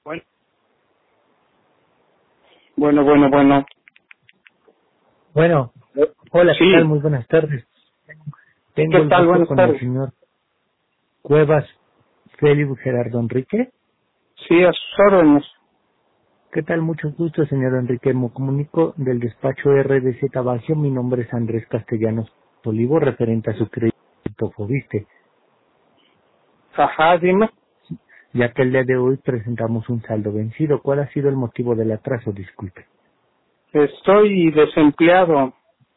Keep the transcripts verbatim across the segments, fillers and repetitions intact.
Bueno, bueno, bueno, bueno. Bueno, hola, ¿qué tal? Sí, Muy buenas tardes. Tengo ¿qué el tal? gusto Buenas con el tardes. señor Cuevas Félix Gerardo Enrique. Sí, a sus órdenes. ¿Qué tal? Mucho gusto, señor Enrique. Me comunico del despacho R D Z Baggio. Mi nombre es Andrés Castellanos Olivo, referente a su crédito Fobiste, Ajá, dime. ya que el día de hoy presentamos un saldo vencido. ¿Cuál ha sido el motivo del atraso? Disculpe. Estoy desempleado.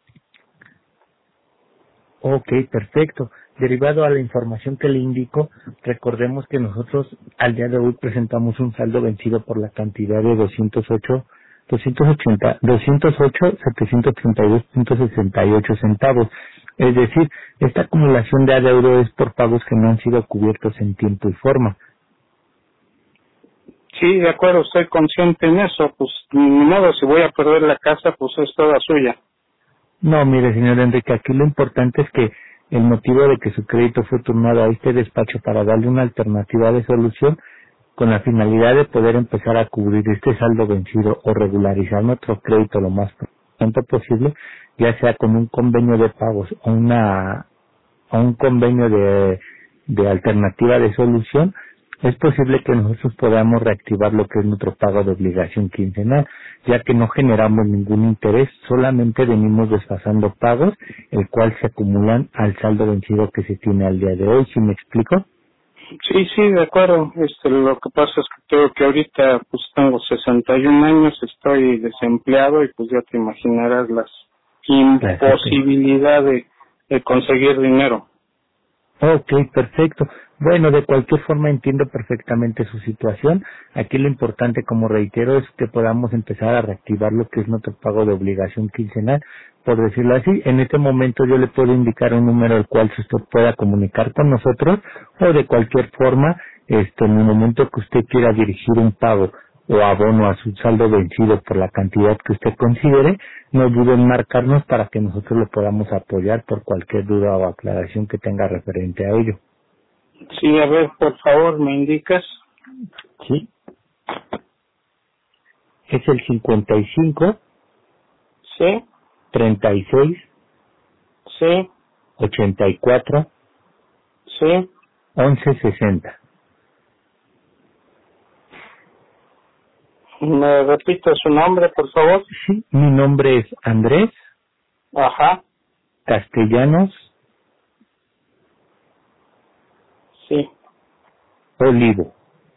Ok, perfecto. Derivado a la información que le indico, recordemos que nosotros al día de hoy presentamos un saldo vencido por la cantidad de doscientos ocho, doscientos ochenta, doscientos ocho, setecientos treinta y dos punto sesenta y ocho centavos. Es decir, esta acumulación de adeudo es por pagos que no han sido cubiertos en tiempo y forma. Sí, de acuerdo, estoy consciente en eso. Pues, ni modo, si voy a perder la casa, pues es toda suya. No, mire, señor Enrique, aquí lo importante es que el motivo de que su crédito fue turnado a este despacho para darle una alternativa de solución con la finalidad de poder empezar a cubrir este saldo vencido o regularizar nuestro crédito lo más pronto posible, ya sea con un convenio de pagos o una o un convenio de, de alternativa de solución, es posible que nosotros podamos reactivar lo que es nuestro pago de obligación quincenal, ya que no generamos ningún interés, solamente venimos desfasando pagos, el cual se acumulan al saldo vencido que se tiene al día de hoy. ¿Sí me explico? Sí, sí, de acuerdo. Este, lo que pasa es que creo que ahorita pues tengo sesenta y un años, estoy desempleado y pues ya te imaginarás las Perfecto. imposibilidad de, de conseguir dinero. Ok, perfecto. Bueno, de cualquier forma entiendo perfectamente su situación. Aquí lo importante, como reitero, es que podamos empezar a reactivar lo que es nuestro pago de obligación quincenal, por decirlo así. En este momento yo le puedo indicar un número al cual usted pueda comunicar con nosotros o de cualquier forma, este, en el momento que usted quiera dirigir un pago o abono a su saldo vencido por la cantidad que usted considere, no duden en marcarnos para que nosotros lo podamos apoyar por cualquier duda o aclaración que tenga referente a ello. Sí, a ver, por favor, me indicas. ¿Sí? Es el cincuenta y cinco, Sí, treinta y seis, sí, ochenta y cuatro, sí. once sesenta. ¿Me repite su nombre, por favor? Sí, mi nombre es Andrés Ajá, Castellanos sí. Olivo.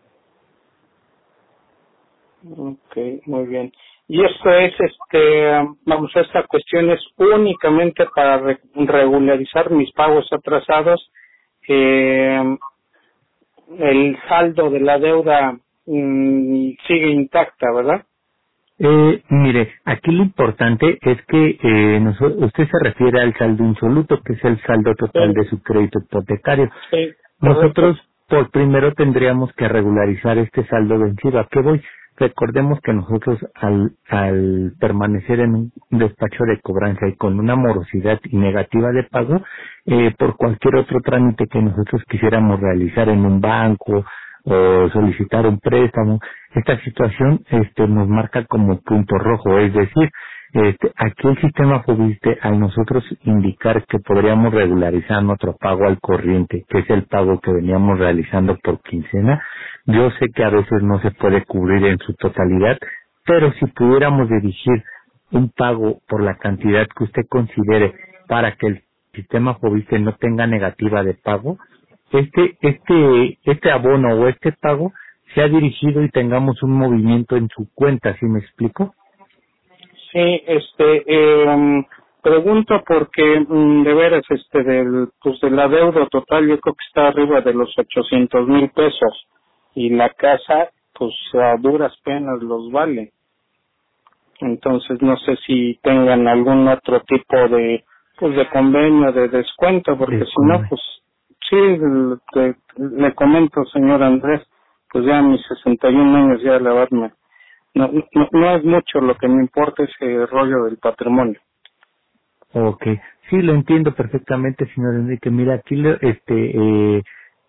Ok, muy bien. Y esto es, este, vamos, esta cuestión es únicamente para re- regularizar mis pagos atrasados. Eh, el saldo de la deuda mm, sigue intacta, ¿verdad? Eh, mire, aquí lo importante es que eh, noso- usted se refiere al saldo insoluto, que es el saldo total Sí, de su crédito hipotecario. sí, correcto. Nosotros, por primero, tendríamos que regularizar este saldo vencido. ¿A qué voy? Recordemos que nosotros, al, al permanecer en un despacho de cobranza y con una morosidad y negativa de pago, eh, por cualquier otro trámite que nosotros quisiéramos realizar en un banco o solicitar un préstamo, esta situación este, nos marca como punto rojo, es decir, este, aquí el sistema Fobiste, al nosotros indicar que podríamos regularizar nuestro pago al corriente, que es el pago que veníamos realizando por quincena, yo sé que a veces no se puede cubrir en su totalidad, pero si pudiéramos dirigir un pago por la cantidad que usted considere para que el sistema Fobiste no tenga negativa de pago, este, este, este abono o este pago sea dirigido y tengamos un movimiento en su cuenta, ¿sí me explico? Sí, este, eh, pregunto porque mm, de veras, este, del, pues de la deuda total yo creo que está arriba de los ochocientos mil pesos y la casa, pues a duras penas los vale. Entonces no sé si tengan algún otro tipo de, pues de convenio, de descuento, porque De si no, conven- pues sí, le, le comento, señor Andrés, pues ya a mis sesenta y un años ya la verdad me no, no, no es mucho, lo que me importa es el rollo del patrimonio. Ok, sí, lo entiendo perfectamente, señor Enrique. Mira, aquí, lo- este, eh,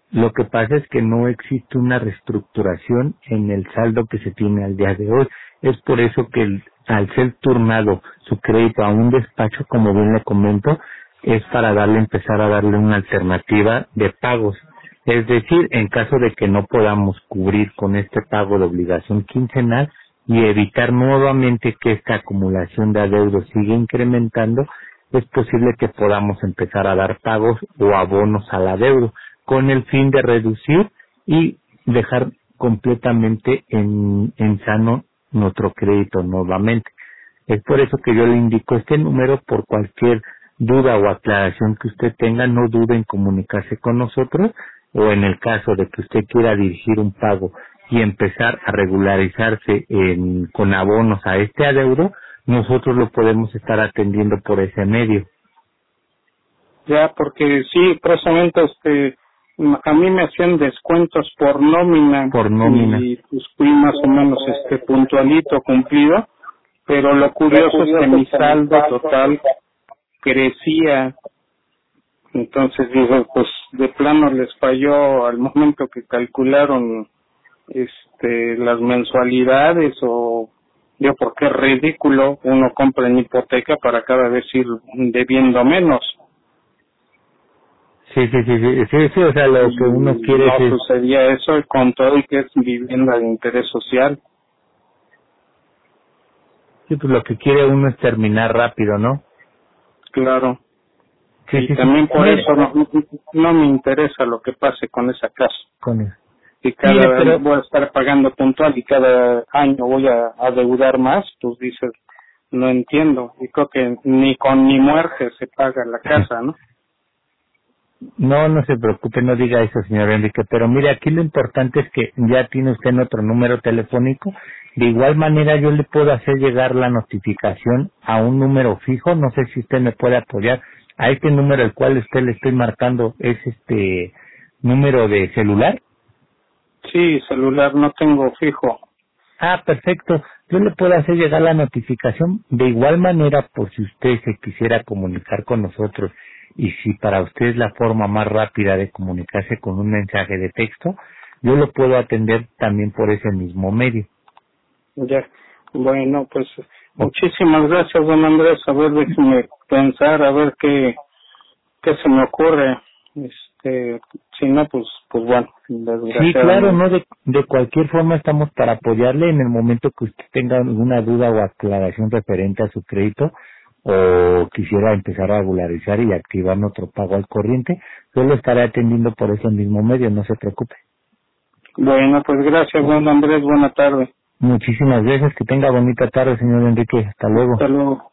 Lo que pasa es que no existe una reestructuración en el saldo que se tiene al día de hoy. Es por eso que el, al ser turnado su crédito a un despacho, como bien le comento, es para darle, empezar a darle una alternativa de pagos. Es decir, en caso de que no podamos cubrir con este pago de obligación quincenal y evitar nuevamente que esta acumulación de adeudos siga incrementando, es posible que podamos empezar a dar pagos o abonos al adeudo con el fin de reducir y dejar completamente en, en sano nuestro crédito nuevamente. Es por eso que yo le indico este número. Por cualquier duda o aclaración que usted tenga, no dude en comunicarse con nosotros, o en el caso de que usted quiera dirigir un pago y empezar a regularizarse en, con abonos a este adeudo, nosotros lo podemos estar atendiendo por ese medio. Ya, porque sí, precisamente este a mí me hacían descuentos por nómina, por nómina. Y pues fui más o menos este puntualito, cumplido, pero lo curioso es que mi saldo total crecía. Entonces digo, pues de plano les falló al momento que calcularon este las mensualidades, o yo, porque es ridículo, uno compra en hipoteca para cada vez ir debiendo menos. Sí, sí, sí, sí, sí, sí, o sea, lo que uno quiere no es... No sucedía eso, con todo y que es vivienda de interés social. Sí, pues lo que quiere uno es terminar rápido, ¿no? Claro. Sí, y sí, también sí. por Mire, eso no, no me interesa lo que pase con esa casa. Con eso. Y cada Mire, pero... voy a estar pagando puntual y cada año voy a adeudar más, pues dices, no entiendo. Y creo que ni con mi muerte se paga la casa, ¿no? No, no se preocupe, no diga eso, señor Enrique, pero mire, aquí lo importante es que ya tiene usted nuestro número telefónico. De igual manera yo le puedo hacer llegar la notificación a un número fijo. No sé si usted me puede apoyar a este número al cual usted le estoy marcando. ¿Es este número de celular? Sí, celular no tengo fijo. Ah, perfecto. Yo le puedo hacer llegar la notificación. De igual manera, por si usted se quisiera comunicar con nosotros, y si para usted es la forma más rápida de comunicarse con un mensaje de texto, yo lo puedo atender también por ese mismo medio. Ya, bueno, pues muchísimas gracias, don Andrés. A ver, déjeme pensar, a ver qué, qué se me ocurre. Este, si no, pues, pues bueno, Sí, claro, no, de, de cualquier forma estamos para apoyarle en el momento que usted tenga alguna duda o aclaración referente a su crédito, o quisiera empezar a regularizar y activar nuestro pago al corriente. Yo lo estaré atendiendo por ese mismo medio, no se preocupe. Bueno, pues gracias, don Andrés, buena tarde. Muchísimas gracias, que tenga bonita tarde, señor Enrique, hasta luego. Hasta luego.